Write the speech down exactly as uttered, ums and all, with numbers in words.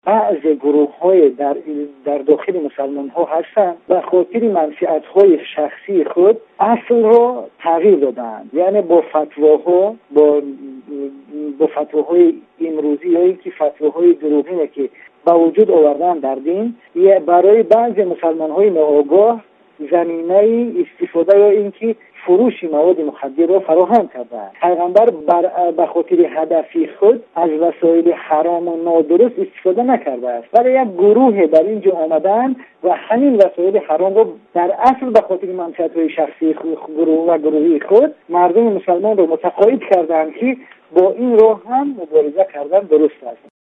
بعض گروه های در, در داخل مسلمان ها هستند و خاطر منفعت های شخصی خود اصل رو تغییر دادن، یعنی با فتواها با با فتواهای امروزی هایی که فتواهای دروغینه که با وجود آوردن در دین، یا برای بعضی مسلمان های ناآگاه زمینه استفاده یا اینکه فروش مواد مخدر را فراهم کرده. پیغمبر به خاطر هدفی خود از وسایل حرام و نادرست استفاده نکرده است، ولی یک گروه در اینجا آمدن و همین وسایل حرام را در اصل به خاطر منفعت‌های شخصی گروه و گروهی خود مردم مسلمان را متقاعد کردند که با این راه هم مبارزه کردن درست است.